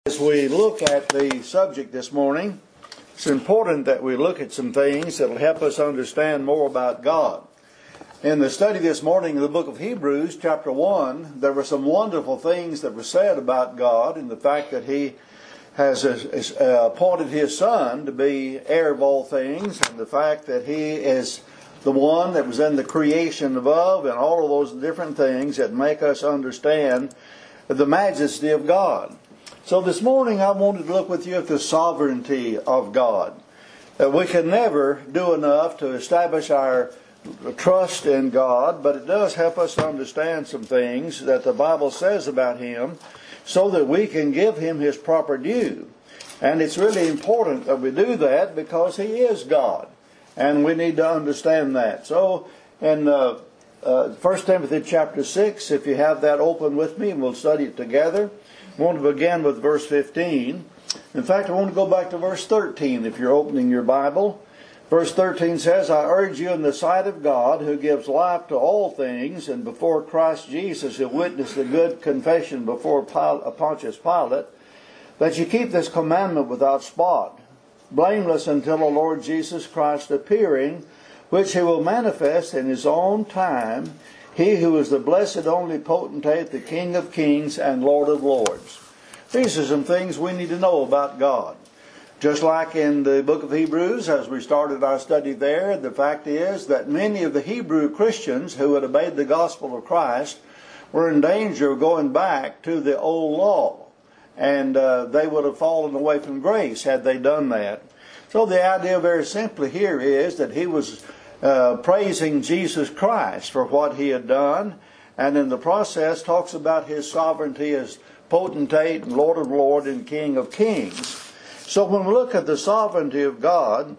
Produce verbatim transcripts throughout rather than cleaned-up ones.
As we look at the subject this morning, it's important that we look at some things that will help us understand more about God. In the study this morning of the book of Hebrews, chapter one, there were some wonderful things that were said about God and the fact that He has appointed His Son to be heir of all things, and the fact that He is the one that was in the creation above, and all of those different things that make us understand the majesty of God. So this morning I wanted to look with you at the sovereignty of God. That we can never do enough to establish our trust in God, but it does help us to understand some things that the Bible says about Him so that we can give Him His proper due. And it's really important that we do that because He is God. And we need to understand that. So in uh, uh, First Timothy chapter six, if you have that open with me, and we'll study it together. I want to begin with verse fifteen. In fact, I want to go back to verse thirteen if you're opening your Bible. Verse thirteen says, I urge you in the sight of God, who gives life to all things, and before Christ Jesus, who witnessed a good confession before Pontius Pilate, that you keep this commandment without spot, blameless until the Lord Jesus Christ appearing, which He will manifest in His own time, He who is the blessed only potentate, the King of kings and Lord of lords. These are some things we need to know about God. Just like in the book of Hebrews, as we started our study there, the fact is that many of the Hebrew Christians who had obeyed the gospel of Christ were in danger of going back to the old law. And uh, they would have fallen away from grace had they done that. So the idea very simply here is that he was Uh, praising Jesus Christ for what He had done, and in the process talks about His sovereignty as potentate and Lord of lords and King of kings. So when we look at the sovereignty of God,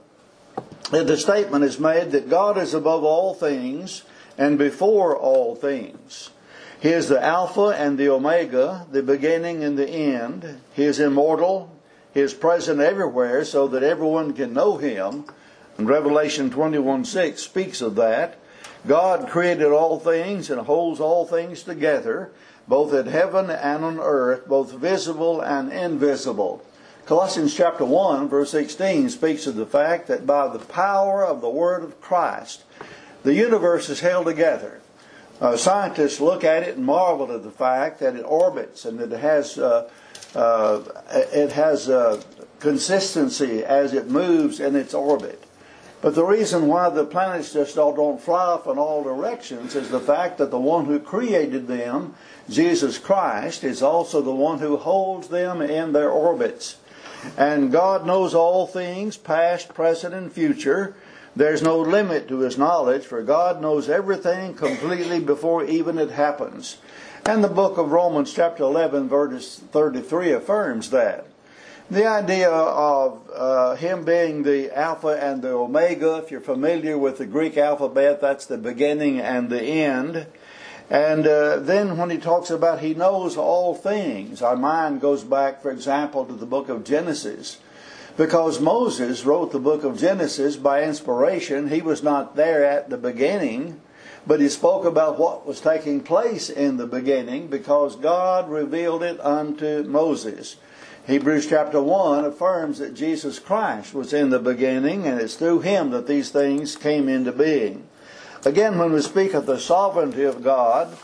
the statement is made that God is above all things and before all things. He is the Alpha and the Omega, the beginning and the end. He is immortal. He is present everywhere so that everyone can know Him. And Revelation twenty-one six speaks of that. God created all things and holds all things together, both in heaven and on earth, both visible and invisible. Colossians chapter one verse sixteen speaks of the fact that by the power of the word of Christ, the universe is held together. Uh, scientists look at it and marvel at the fact that it orbits and that it has uh, uh, it has uh, consistency as it moves in its orbit. But the reason why the planets just all don't fly off in all directions is the fact that the one who created them, Jesus Christ, is also the one who holds them in their orbits. And God knows all things, past, present, and future. There's no limit to His knowledge, for God knows everything completely before even it happens. And the book of Romans chapter eleven verse thirty-three affirms that. The idea of uh, Him being the Alpha and the Omega, if you're familiar with the Greek alphabet, that's the beginning and the end. And uh, then when He talks about He knows all things, our mind goes back, for example, to the book of Genesis. Because Moses wrote the book of Genesis by inspiration, he was not there at the beginning, but he spoke about what was taking place in the beginning because God revealed it unto Moses. Hebrews chapter one affirms that Jesus Christ was in the beginning, and it's through Him that these things came into being. Again, when we speak of the sovereignty of God,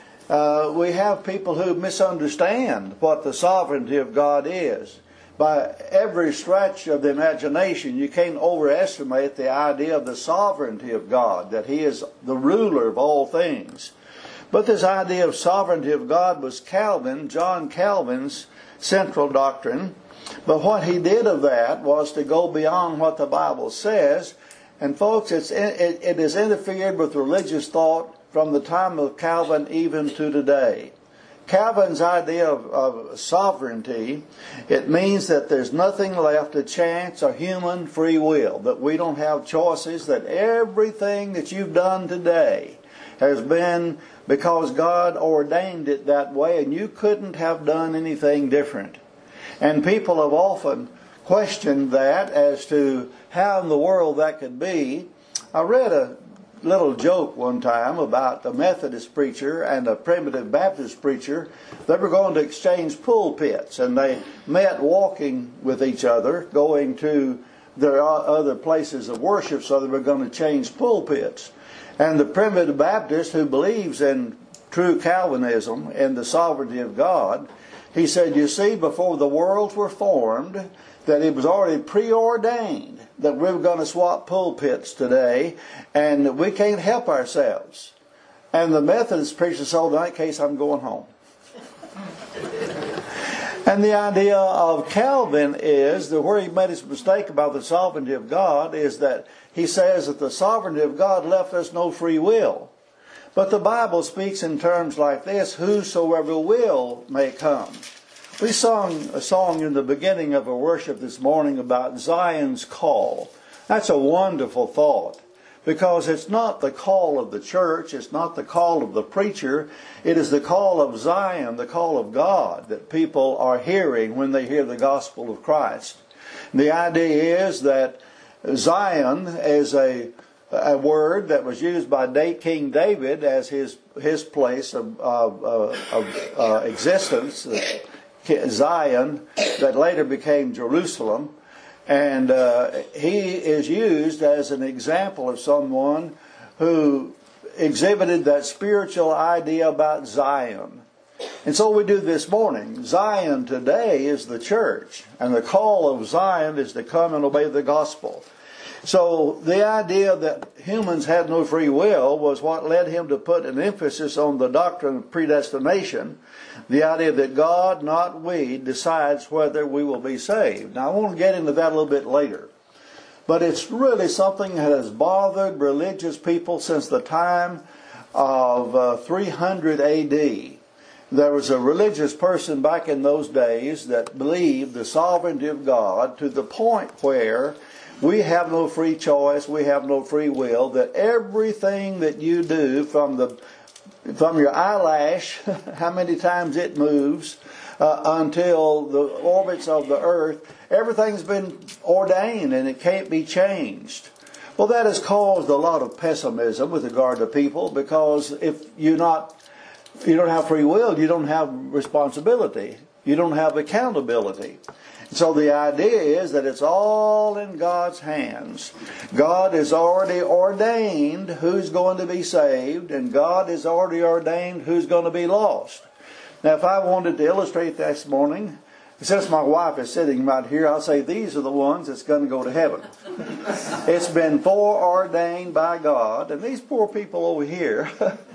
uh, we have people who misunderstand what the sovereignty of God is. By every stretch of the imagination, you can't overestimate the idea of the sovereignty of God, that He is the ruler of all things. But this idea of sovereignty of God was Calvin, John Calvin's central doctrine. But what he did of that was to go beyond what the Bible says. And folks, it's, it, it has interfered with religious thought from the time of Calvin even to today. Calvin's idea of, of sovereignty, it means that there's nothing left to chance or human free will, that we don't have choices, that everything that you've done today has been because God ordained it that way, and you couldn't have done anything different. And people have often questioned that as to how in the world that could be. I read a little joke one time about a Methodist preacher and a primitive Baptist preacher. They were going to exchange pulpits, and they met walking with each other, going to their other places of worship, so they were going to change pulpits. And the primitive Baptist, who believes in true Calvinism and the sovereignty of God, he said, you see, before the worlds were formed, that it was already preordained that we were going to swap pulpits today, and we can't help ourselves. And the Methodist preacher said, in that case, I'm going home. And the idea of Calvin is that where he made his mistake about the sovereignty of God is that he says that the sovereignty of God left us no free will. But the Bible speaks in terms like this, whosoever will may come. We sung a song in the beginning of our worship this morning about Zion's call. That's a wonderful thought, because it's not the call of the church, it's not the call of the preacher, it is the call of Zion, the call of God that people are hearing when they hear the gospel of Christ. And the idea is that Zion is a, a word that was used by King David as his, his place of, of, of uh, existence, Zion, that later became Jerusalem. And uh, he is used as an example of someone who exhibited that spiritual idea about Zion. And so we do this morning. Zion today is the church, and the call of Zion is to come and obey the gospel. So the idea that humans had no free will was what led him to put an emphasis on the doctrine of predestination. The idea that God, not we, decides whether we will be saved. Now I want to get into that a little bit later. But it's really something that has bothered religious people since the time of uh, three hundred A D. There was a religious person back in those days that believed the sovereignty of God to the point where we have no free choice, we have no free will, that everything that you do from the from your eyelash, how many times it moves, uh, until the orbits of the earth, everything's been ordained and it can't be changed. Well, that has caused a lot of pessimism with regard to people, because if you're not, you don't have free will, you don't have responsibility, you don't have accountability. So the idea is that it's all in God's hands. God has already ordained who's going to be saved, and God has already ordained who's going to be lost. Now, if I wanted to illustrate this morning, since my wife is sitting right here, I'll say these are the ones that's going to go to heaven. It's been foreordained by God, and these poor people over here,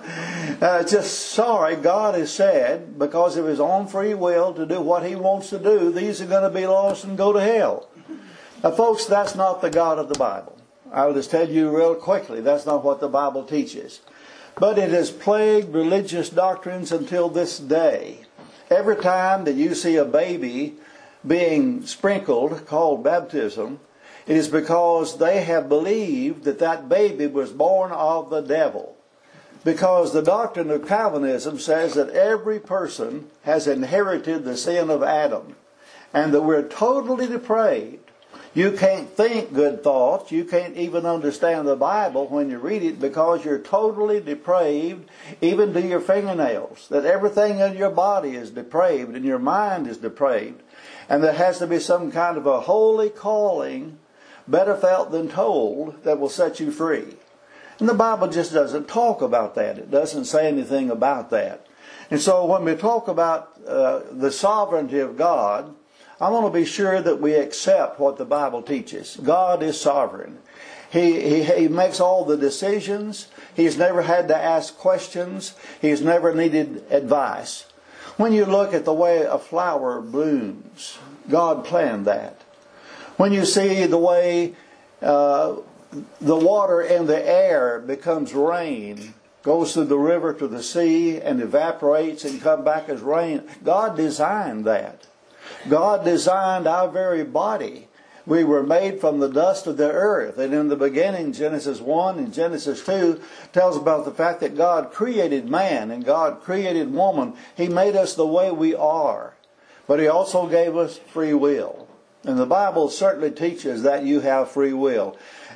uh, just sorry, God has said, because of His own free will to do what He wants to do, these are going to be lost and go to hell. Now, folks, that's not the God of the Bible. I'll just tell you real quickly, that's not what the Bible teaches. But it has plagued religious doctrines until this day. Every time that you see a baby being sprinkled, called baptism, it is because they have believed that that baby was born of the devil. Because the doctrine of Calvinism says that every person has inherited the sin of Adam, and that we're totally depraved. You can't think good thoughts. You can't even understand the Bible when you read it, because you're totally depraved, even to your fingernails. That everything in your body is depraved and your mind is depraved. And there has to be some kind of a holy calling, better felt than told, that will set you free. And the Bible just doesn't talk about that. It doesn't say anything about that. And so when we talk about uh, the sovereignty of God, I want to be sure that we accept what the Bible teaches. God is sovereign. He, he, he makes all the decisions. He's never had to ask questions. He's never needed advice. When you look at the way a flower blooms, God planned that. When you see the way uh, the water in the air becomes rain, goes through the river to the sea and evaporates and comes back as rain, God designed that. God designed our very body. We were made from the dust of the earth. And in the beginning, Genesis one and Genesis two tells about the fact that God created man and God created woman. He made us the way we are. But He also gave us free will. And the Bible certainly teaches that you have free will.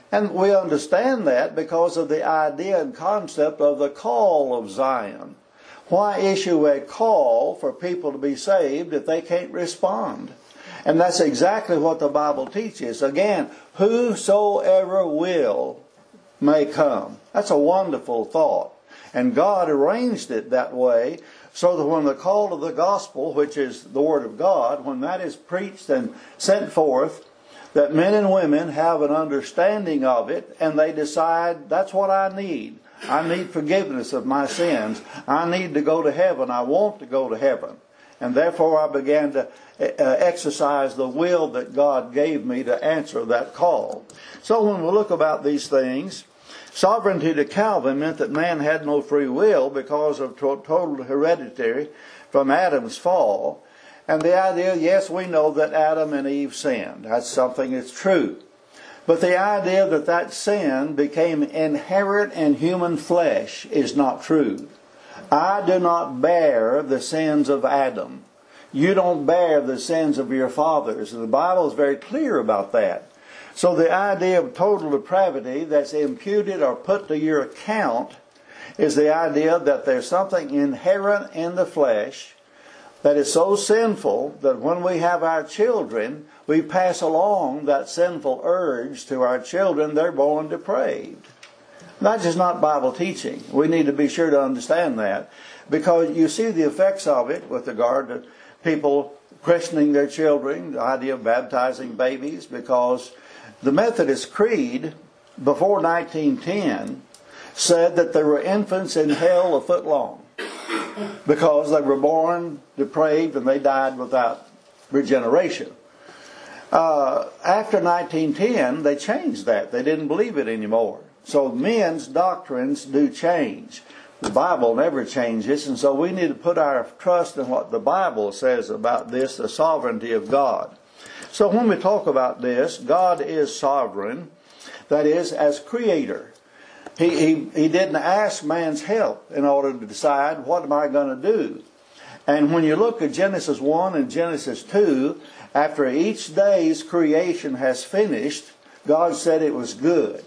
And we understand that because of the idea and concept of the call of Zion. Why issue a call for people to be saved if they can't respond? And that's exactly what the Bible teaches. Again, whosoever will may come. That's a wonderful thought. And God arranged it that way so that when the call of the gospel, which is the Word of God, when that is preached and sent forth, that men and women have an understanding of it and they decide, that's what I need. I need forgiveness of my sins. I need to go to heaven. I want to go to heaven. And therefore I began to uh, exercise the will that God gave me to answer that call. So when we look about these things, sovereignty to Calvin meant that man had no free will because of to- total hereditary from Adam's fall. And the idea, yes, we know that Adam and Eve sinned. That's something that's true. But the idea that that sin became inherent in human flesh is not true. I do not bear the sins of Adam. You don't bear the sins of your fathers. And the Bible is very clear about that. So the idea of total depravity that's imputed or put to your account is the idea that there's something inherent in the flesh that is so sinful that when we have our children, we pass along that sinful urge to our children. They're born depraved. That's just not Bible teaching. We need to be sure to understand that, because you see the effects of it with regard to people christening their children, the idea of baptizing babies, because the Methodist Creed before nineteen ten said that there were infants in hell a foot long because they were born depraved and they died without regeneration. Uh, after nineteen ten, they changed that. They didn't believe it anymore. So men's doctrines do change. The Bible never changes, and so we need to put our trust in what the Bible says about this, the sovereignty of God. So when we talk about this, God is sovereign, that is, as creator. He, he, he didn't ask man's help in order to decide, what am I going to do? And when you look at Genesis one and Genesis two, after each day's creation has finished, God said it was good.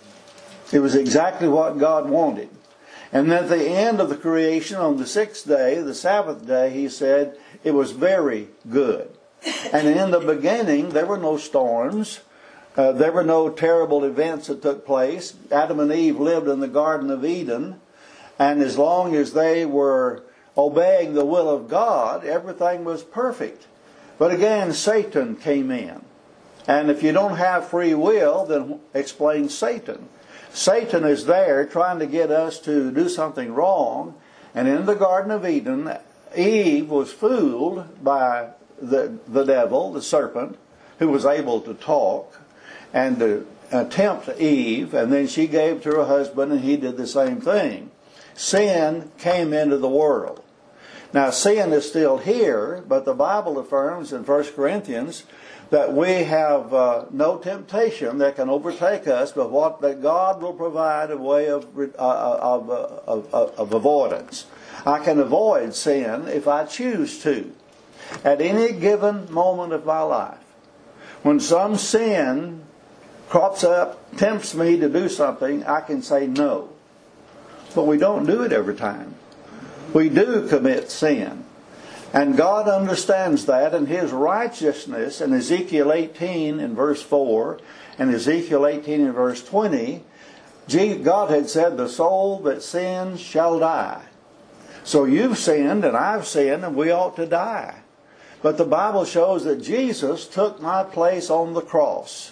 It was exactly what God wanted. And then at the end of the creation, on the sixth day, the Sabbath day, He said it was very good. And in the beginning, there were no storms. Uh, there were no terrible events that took place. Adam and Eve lived in the Garden of Eden. And as long as they were obeying the will of God, everything was perfect. But again, Satan came in. And if you don't have free will, then explain Satan. Satan is there trying to get us to do something wrong. And in the Garden of Eden, Eve was fooled by the, the devil, the serpent, who was able to talk and to tempt Eve. And then she gave to her husband, and he did the same thing. Sin came into the world. Now, sin is still here, but the Bible affirms in First Corinthians that we have uh, no temptation that can overtake us, but what that God will provide a way of, uh, of, uh, of, of, of avoidance. I can avoid sin if I choose to. At any given moment of my life, when some sin crops up, tempts me to do something, I can say no. But we don't do it every time. We do commit sin. And God understands that, and His righteousness in Ezekiel eighteen in verse four and Ezekiel eighteen in verse twenty, God had said, the soul that sins shall die. So you've sinned and I've sinned and we ought to die. But the Bible shows that Jesus took my place on the cross.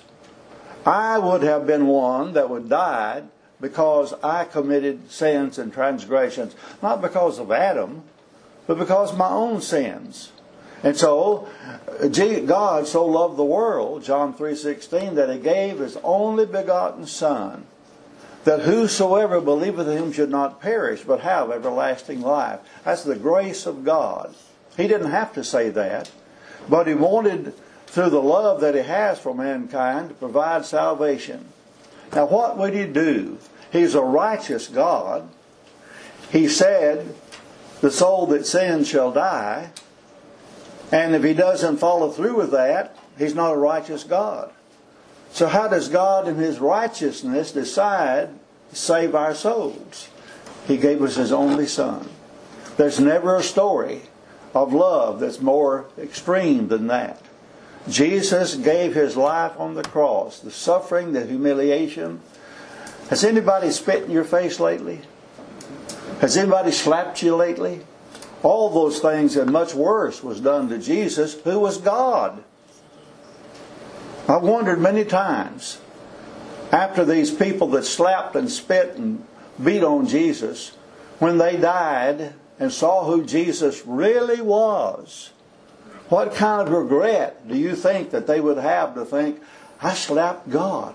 I would have been one that would die because I committed sins and transgressions. Not because of Adam, but because of my own sins. And so, God so loved the world, John three sixteen, that He gave His only begotten Son, that whosoever believeth in Him should not perish, but have everlasting life. That's the grace of God. He didn't have to say that, but He wanted, through the love that He has for mankind, to provide salvation. Now, what would He do? He's a righteous God. He said, the soul that sins shall die. And if He doesn't follow through with that, He's not a righteous God. So how does God in His righteousness decide to save our souls? He gave us His only Son. There's never a story of love that's more extreme than that. Jesus gave His life on the cross, the suffering, the humiliation. Has anybody spit in your face lately? Has anybody slapped you lately? All those things and much worse was done to Jesus, who was God. I've wondered many times, after these people that slapped and spit and beat on Jesus, when they died and saw who Jesus really was, what kind of regret do you think that they would have to think, I slapped God.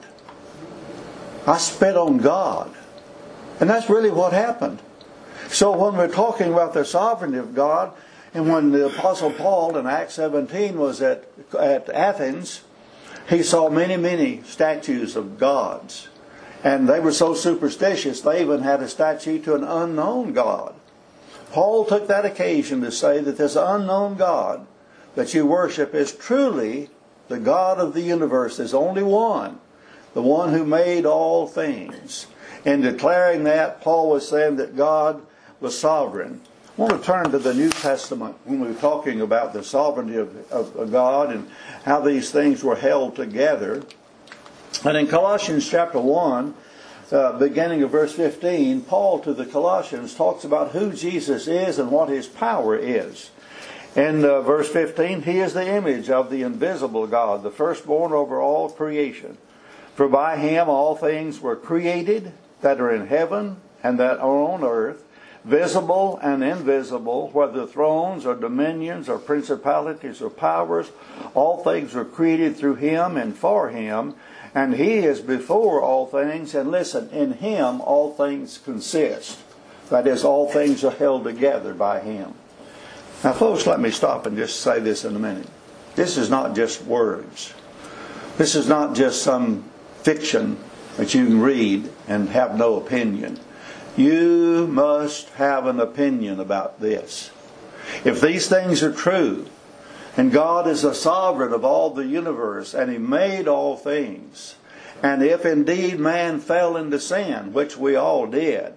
I spit on God. And that's really what happened. So when we're talking about the sovereignty of God, and when the Apostle Paul in Acts seventeen was at, at Athens, he saw many, many statues of gods. And they were so superstitious, they even had a statue to an unknown God. Paul took that occasion to say that this unknown God that you worship is truly the God of the universe. There's only one, the one who made all things. In declaring that, Paul was saying that God was sovereign. I want to turn to the New Testament when we're talking about the sovereignty of, of, of God and how these things were held together. And in Colossians chapter one, uh, beginning of verse fifteen, Paul to the Colossians talks about who Jesus is and what His power is. In uh, verse fifteen, He is the image of the invisible God, the firstborn over all creation. For by Him all things were created that are in heaven and that are on earth, visible and invisible, whether thrones or dominions or principalities or powers, all things were created through Him and for Him, and He is before all things, and listen, in Him all things consist. That is, all things are held together by Him. Now folks, let me stop and just say this in a minute. This is not just words. This is not just some fiction that you can read and have no opinion. You must have an opinion about this. If these things are true, and God is the sovereign of all the universe, and He made all things, and if indeed man fell into sin, which we all did,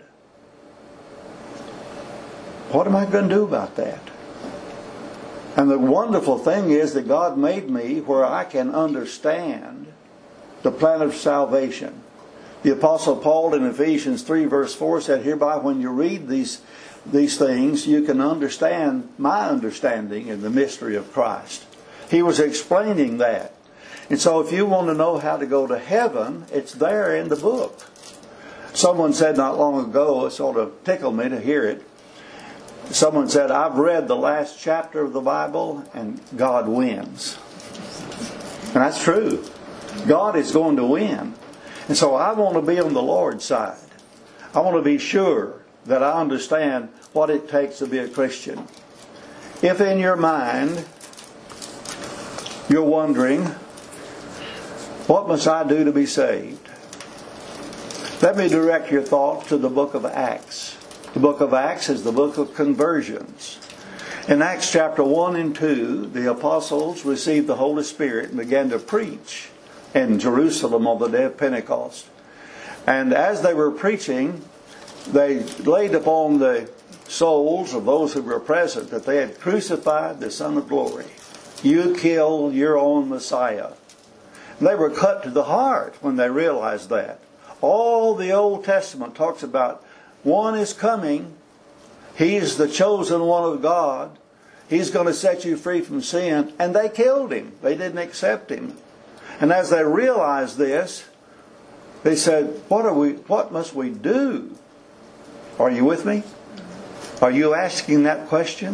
what am I going to do about that? And the wonderful thing is that God made me where I can understand the plan of salvation. The Apostle Paul in Ephesians three verse four said, hereby when you read these, these things, you can understand my understanding in the mystery of Christ. He was explaining that. And so if you want to know how to go to heaven, it's there in the book. Someone said not long ago, it sort of tickled me to hear it. Someone said, I've read the last chapter of the Bible and God wins. And that's true. God is going to win. And so I want to be on the Lord's side. I want to be sure that I understand what it takes to be a Christian. If in your mind you're wondering, what must I do to be saved? Let me direct your thoughts to the book of Acts. The book of Acts is the book of conversions. In Acts chapter one and two, the apostles received the Holy Spirit and began to preach in Jerusalem on the day of Pentecost. And as they were preaching, they laid upon the souls of those who were present that they had crucified the Son of Glory. You killed your own Messiah. And they were cut to the heart when they realized that. All the Old Testament talks about one is coming. He's the chosen one of God. He's going to set you free from sin. And they killed Him. They didn't accept Him. And as they realized this, they said, what are we, what must we do? Are you with me? Are you asking that question?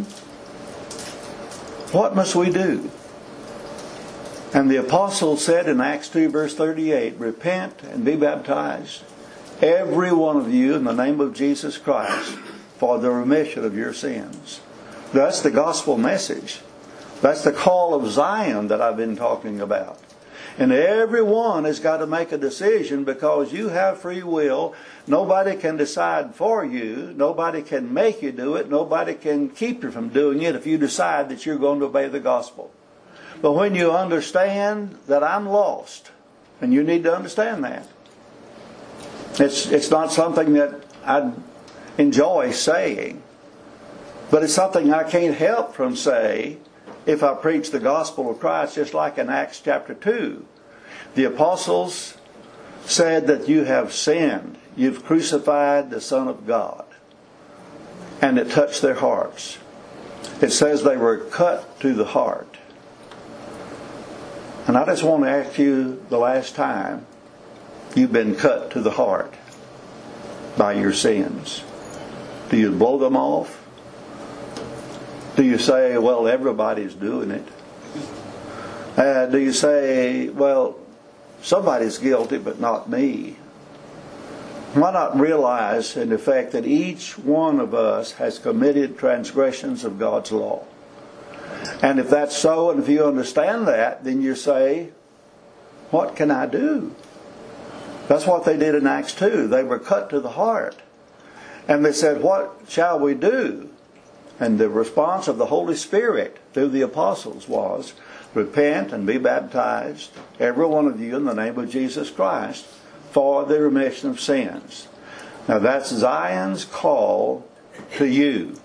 What must we do? And the apostle said in Acts two verse thirty-eight, repent and be baptized, every one of you, in the name of Jesus Christ, for the remission of your sins. That's the gospel message. That's the call of Zion that I've been talking about. And everyone has got to make a decision because you have free will. Nobody can decide for you. Nobody can make you do it. Nobody can keep you from doing it if you decide that you're going to obey the gospel. But when you understand that I'm lost And you need to understand that. It's, it's not something that I enjoy saying, but it's something I can't help from saying if I preach the gospel of Christ, just like in Acts chapter two. The apostles said that you have sinned. You've crucified the Son of God. And it touched their hearts. It says they were cut to the heart. And I just want to ask you the last time you've been cut to the heart by your sins. Do you blow them off? Do you say, well, everybody's doing it? Uh, do you say, well, somebody's guilty but not me? Why not realize, in effect, that each one of us has committed transgressions of God's law? And if that's so, and if you understand that, then you say, what can I do? That's what they did in Acts two. They were cut to the heart. And they said, what shall we do? And the response of the Holy Spirit through the apostles was, repent and be baptized, every one of you, in the name of Jesus Christ, for the remission of sins. Now that's Zion's call to you.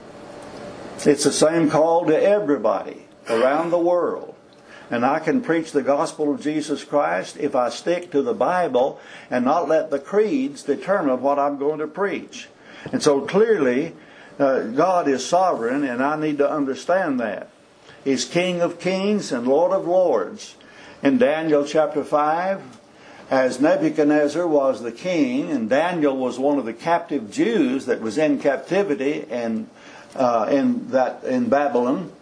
It's the same call to everybody around the world. And I can preach the gospel of Jesus Christ if I stick to the Bible and not let the creeds determine what I'm going to preach. And so clearly, uh, God is sovereign, and I need to understand that. He's King of kings and Lord of lords. In Daniel chapter five, as Nebuchadnezzar was the king, and Daniel was one of the captive Jews that was in captivity and uh, in that in Babylon,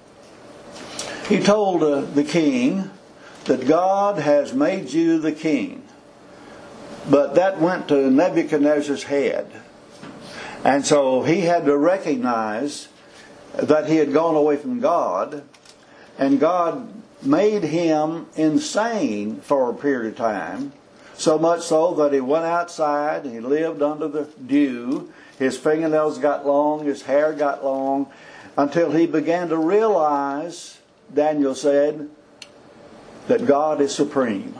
he told uh, the king that God has made you the king. But that went to Nebuchadnezzar's head. And so he had to recognize that he had gone away from God, and God made him insane for a period of time, so much so that he went outside and he lived under the dew. His fingernails got long, his hair got long, until he began to realize, Daniel said, that God is supreme.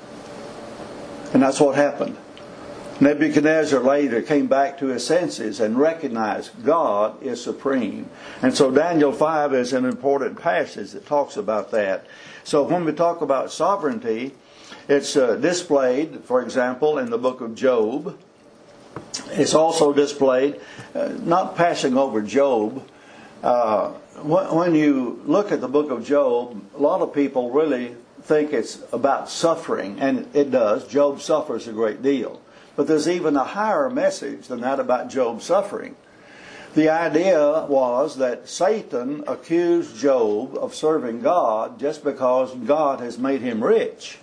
And that's what happened. Nebuchadnezzar later came back to his senses and recognized God is supreme. And so Daniel five is an important passage that talks about that. So when we talk about sovereignty, it's uh, displayed, for example, in the book of Job. It's also displayed, uh, not passing over Job. Uh, when you look at the book of Job, a lot of people really think it's about suffering, and it does. Job suffers a great deal. But there's even a higher message than that about Job's suffering. The idea was that Satan accused Job of serving God just because God has made him rich.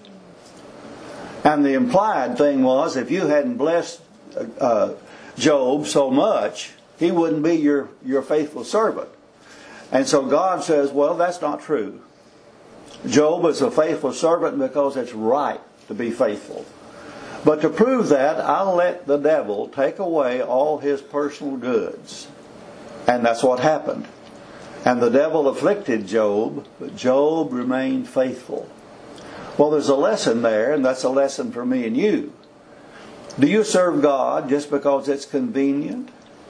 And the implied thing was, if you hadn't blessed uh, Job so much, he wouldn't be your, your faithful servant. And so God says, well, that's not true. Job is a faithful servant because it's right to be faithful. But to prove that, I'll let the devil take away all his personal goods. And that's what happened. And the devil afflicted Job, but Job remained faithful. Well, there's a lesson there, and that's a lesson for me and you. Do you serve God just because it's convenient?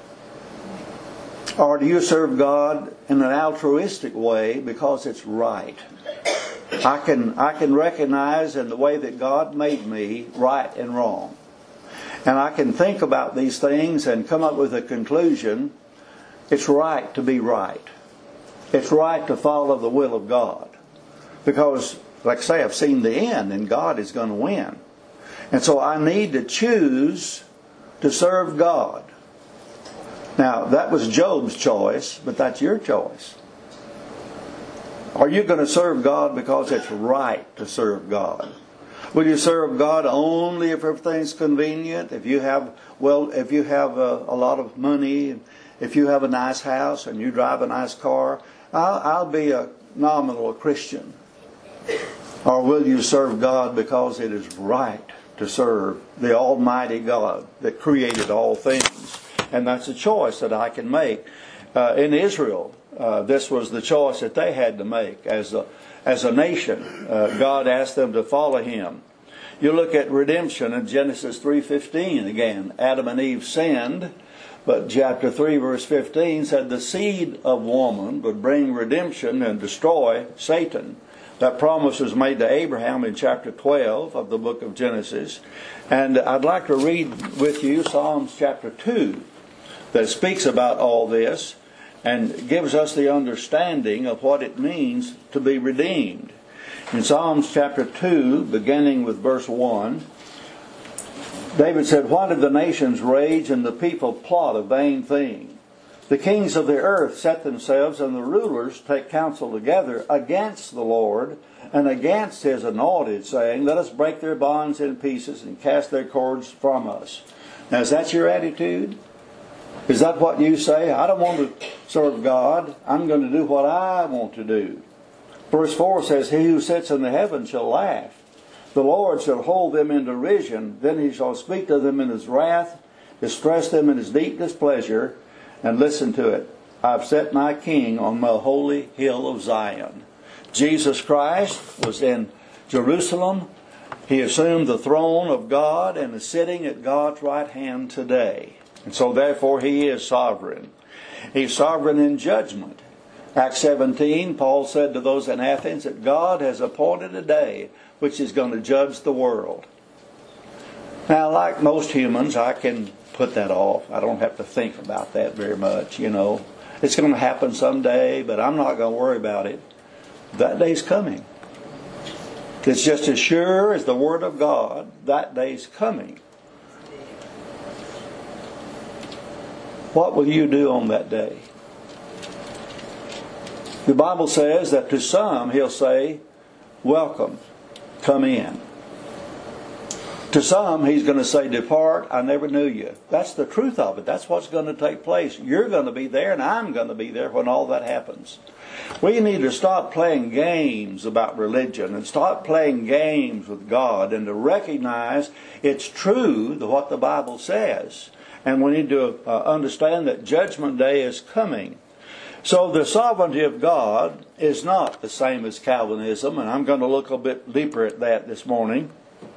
Or do you serve God in an altruistic way because it's right? I can I can recognize in the way that God made me right and wrong. And I can think about these things and come up with a conclusion. It's right to be right. It's right to follow the will of God. Because, like I say, I've seen the end, and God is going to win. And so I need to choose to serve God. Now, that was Job's choice, but that's your choice. Are you going to serve God because it's right to serve God? Will you serve God only if everything's convenient? If you have, well, if you have a, a lot of money, if you have a nice house and you drive a nice car, I'll, I'll be a nominal Christian. Or will you serve God because it is right to serve the Almighty God that created all things? And that's a choice that I can make. Uh, in Israel, uh, this was the choice that they had to make as a as a nation. Uh, God asked them to follow Him. You look at redemption in Genesis three fifteen again. Adam and Eve sinned, but chapter three verse fifteen said the seed of woman would bring redemption and destroy Satan. That promise was made to Abraham in chapter twelve of the book of Genesis. And I'd like to read with you Psalms chapter two that speaks about all this and gives us the understanding of what it means to be redeemed. In Psalms chapter two, beginning with verse one, David said, "Why did the nations rage and the people plot a vain thing? The kings of the earth set themselves, and the rulers take counsel together against the Lord and against His anointed, saying, Let us break their bonds in pieces and cast their cords from us." Now, is that your attitude? Is that what you say? I don't want to serve God. I'm going to do what I want to do. Verse four says, "He who sits in the heavens shall laugh. The Lord shall hold them in derision. Then He shall speak to them in His wrath, distress them in His deep displeasure." And listen to it. "I've set my King on my holy hill of Zion." Jesus Christ was in Jerusalem. He assumed the throne of God and is sitting at God's right hand today. And so therefore He is sovereign. He's sovereign in judgment. Acts seventeen, Paul said to those in Athens that God has appointed a day which is going to judge the world. Now, like most humans, I can put that off. I don't have to think about that very much, you know. It's going to happen someday, but I'm not going to worry about it. That day's coming. It's just as sure as the Word of God, that day's coming. What will you do on that day? The Bible says that to some He'll say, "Welcome, come in." To some He's going to say, "Depart, I never knew you." That's the truth of it. That's what's going to take place. You're going to be there and I'm going to be there when all that happens. We need to stop playing games about religion and stop playing games with God and to recognize it's true what the Bible says. And we need to uh, understand that Judgment Day is coming. So the sovereignty of God is not the same as Calvinism, and I'm going to look a bit deeper at that this morning.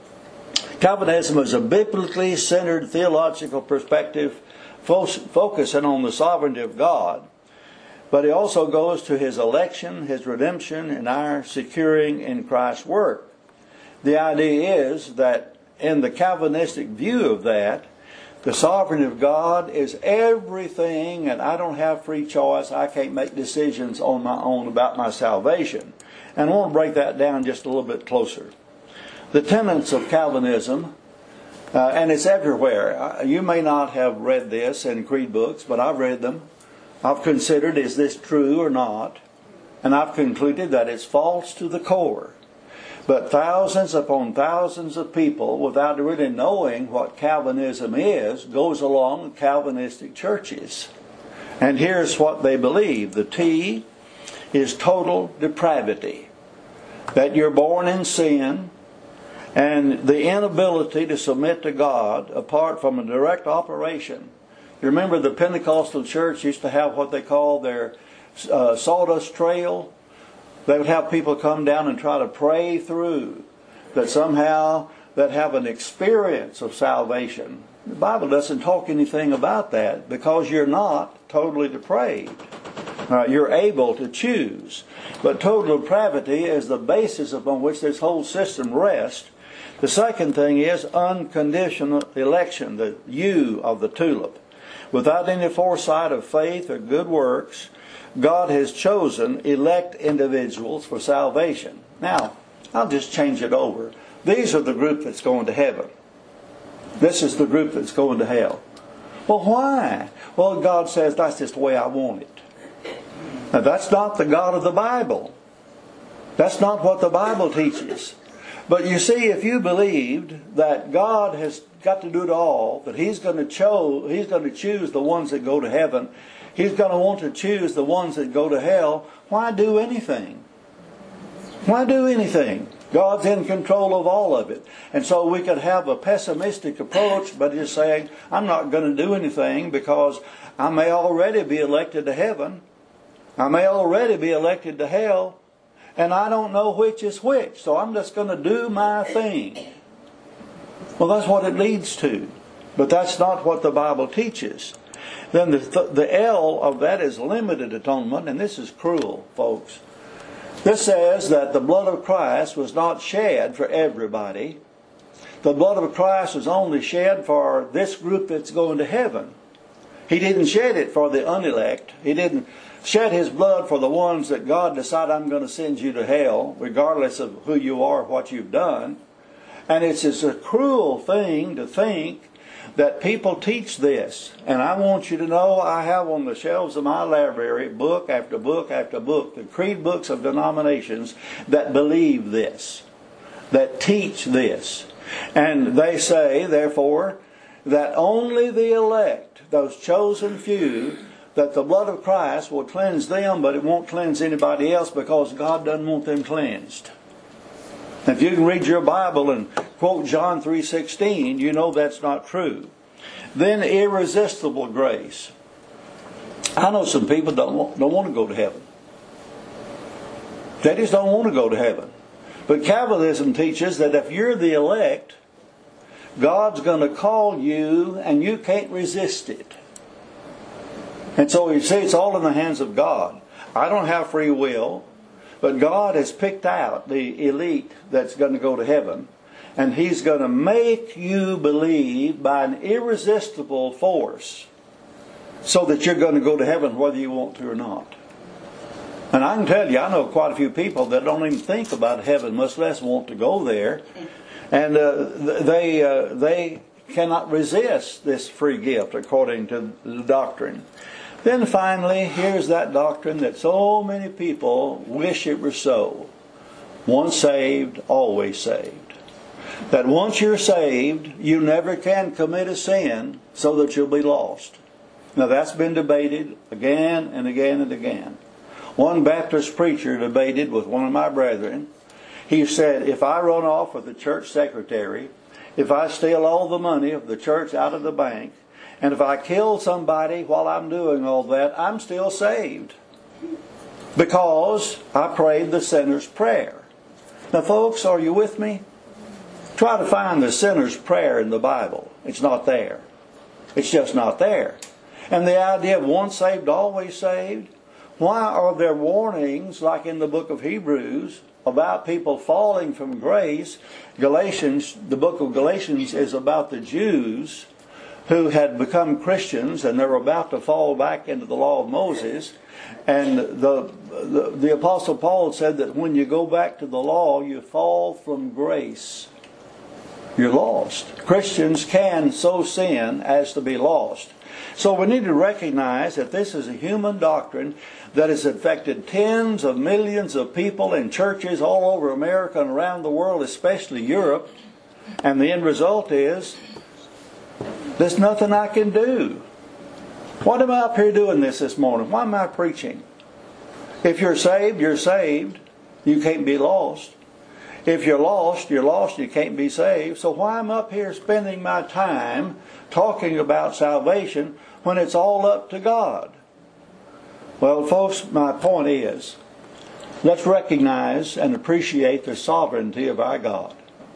Calvinism is a biblically centered theological perspective focusing on the sovereignty of God, but it also goes to His election, His redemption, and our securing in Christ's work. The idea is that in the Calvinistic view of that, the sovereignty of God is everything, and I don't have free choice. I can't make decisions on my own about my salvation. And I want to break that down just a little bit closer. The tenets of Calvinism, uh, and it's everywhere. You may not have read this in creed books, but I've read them. I've considered, is this true or not? And I've concluded that it's false to the core. But thousands upon thousands of people, without really knowing what Calvinism is, goes along with Calvinistic churches. And here's what they believe. The T is total depravity. That you're born in sin, and the inability to submit to God apart from a direct operation. You remember the Pentecostal church used to have what they call their uh, sawdust trail? They would have people come down and try to pray through that somehow that have an experience of salvation. The Bible doesn't talk anything about that because you're not totally depraved. Uh, you're able to choose. But total depravity is the basis upon which this whole system rests. The second thing is unconditional election, the U of the tulip. Without any foresight of faith or good works, God has chosen elect individuals for salvation. Now, I'll just change it over. These are the group that's going to heaven. This is the group that's going to hell. Well, why? Well, God says that's just the way I want it. Now, that's not the God of the Bible. That's not what the Bible teaches. But you see, if you believed that God has got to do it all, that He's going to cho- He's going to choose the ones that go to heaven, He's going to want to choose the ones that go to hell, why do anything? Why do anything? God's in control of all of it. And so we could have a pessimistic approach by just saying, I'm not going to do anything because I may already be elected to heaven. I may already be elected to hell. And I don't know which is which. So I'm just going to do my thing. Well, that's what it leads to. But that's not what the Bible teaches. Then the, th- the L of that is limited atonement, and this is cruel, folks. This says that the blood of Christ was not shed for everybody. The blood of Christ was only shed for this group that's going to heaven. He didn't shed it for the unelect. He didn't shed His blood for the ones that God decided, I'm going to send you to hell, regardless of who you are, what you've done. And it's just a cruel thing to think that people teach this. And I want you to know, I have on the shelves of my library book after book after book, the creed books of denominations that believe this, that teach this. And they say, therefore, that only the elect, those chosen few, that the blood of Christ will cleanse them, but it won't cleanse anybody else because God doesn't want them cleansed. If you can read your Bible and quote John three sixteen, you know that's not true. Then irresistible grace. I know some people don't want, don't want to go to heaven. They just don't want to go to heaven. But Calvinism teaches that if you're the elect, God's going to call you and you can't resist it. And so you see, it's all in the hands of God. I don't have free will. But God has picked out the elite that's going to go to heaven. And He's going to make you believe by an irresistible force so that you're going to go to heaven whether you want to or not. And I can tell you, I know quite a few people that don't even think about heaven, much less want to go there. And uh, they, uh, they cannot resist this free gift according to the doctrine. Then finally, here's that doctrine that so many people wish it were so. Once saved, always saved. That once you're saved, you never can commit a sin so that you'll be lost. Now that's been debated again and again and again. One Baptist preacher debated with one of my brethren. He said, if I run off with the church secretary, if I steal all the money of the church out of the bank, and if I kill somebody while I'm doing all that, I'm still saved. Because I prayed the sinner's prayer. Now folks, are you with me? Try to find the sinner's prayer in the Bible. It's not there. It's just not there. And the idea of once saved, always saved. Why are there warnings, like in the book of Hebrews, about people falling from grace? Galatians, the book of Galatians is about the Jews who had become Christians and they were about to fall back into the law of Moses. And the, the, the Apostle Paul said that when you go back to the law, you fall from grace. You're lost. Christians can so sin as to be lost. So we need to recognize that this is a human doctrine that has affected tens of millions of people in churches all over America and around the world, especially Europe. And the end result is, there's nothing I can do. What am I up here doing this this morning? Why am I preaching? If you're saved, you're saved. You can't be lost. If you're lost, you're lost. You can't be saved. So why am I up here spending my time talking about salvation when it's all up to God? Well, folks, my point is, let's recognize and appreciate the sovereignty of our God.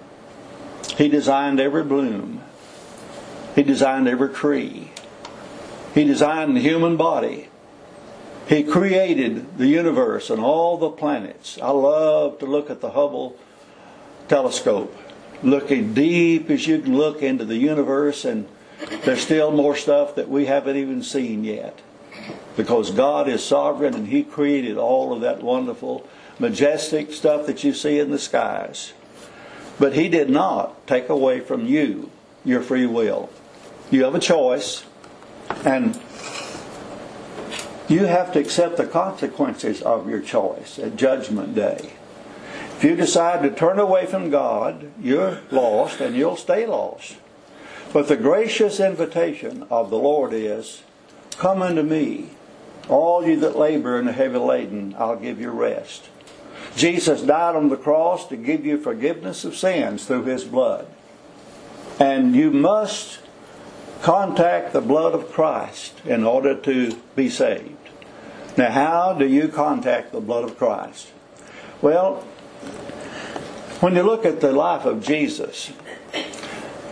He designed every bloom. He designed every tree. He designed the human body. He created the universe and all the planets. I love to look at the Hubble telescope, looking deep as you can look into the universe, and there's still more stuff that we haven't even seen yet. Because God is sovereign and He created all of that wonderful, majestic stuff that you see in the skies. But He did not take away from you your free will. You have a choice, and you have to accept the consequences of your choice at Judgment Day. If you decide to turn away from God, you're lost and you'll stay lost. But the gracious invitation of the Lord is, come unto me, all you that labor and are heavy laden, I'll give you rest. Jesus died on the cross to give you forgiveness of sins through His blood. And you must contact the blood of Christ in order to be saved. Now, how do you contact the blood of Christ? Well, when you look at the life of Jesus,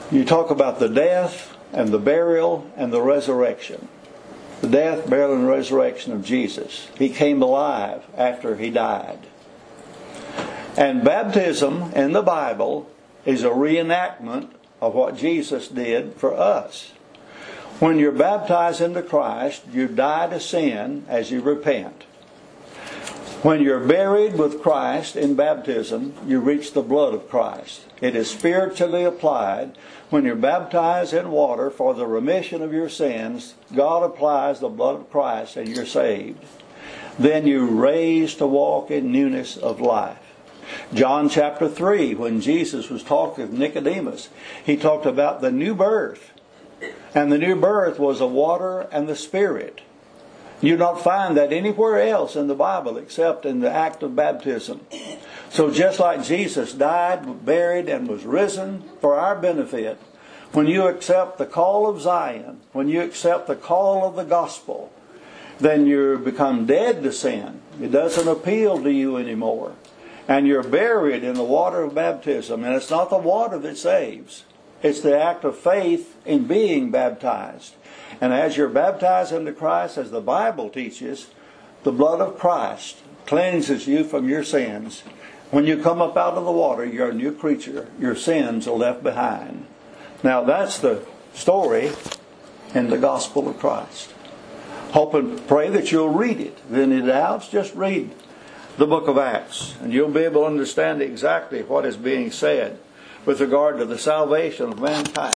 You talk about the death and the burial and the resurrection. The death, burial, and resurrection of Jesus. He came alive after He died. And baptism in the Bible is a reenactment of what Jesus did for us. When you're baptized into Christ, you die to sin as you repent. When you're buried with Christ in baptism, you reach the blood of Christ. It is spiritually applied. When you're baptized in water for the remission of your sins, God applies the blood of Christ and you're saved. Then you're raised to walk in newness of life. John chapter three, when Jesus was talking with Nicodemus, He talked about the new birth. And the new birth was of water and the Spirit. You don't find that anywhere else in the Bible except in the act of baptism. So just like Jesus died, buried, and was risen for our benefit, when you accept the call of Zion, when you accept the call of the gospel, then you become dead to sin. It doesn't appeal to you anymore. And you're buried in the water of baptism. And it's not the water that saves. It's the act of faith in being baptized. And as you're baptized into Christ, as the Bible teaches, the blood of Christ cleanses you from your sins. When you come up out of the water, you're a new creature. Your sins are left behind. Now that's the story in the gospel of Christ. Hope and pray that you'll read it. If any doubts, just read the book of Acts, and you'll be able to understand exactly what is being said with regard to the salvation of mankind.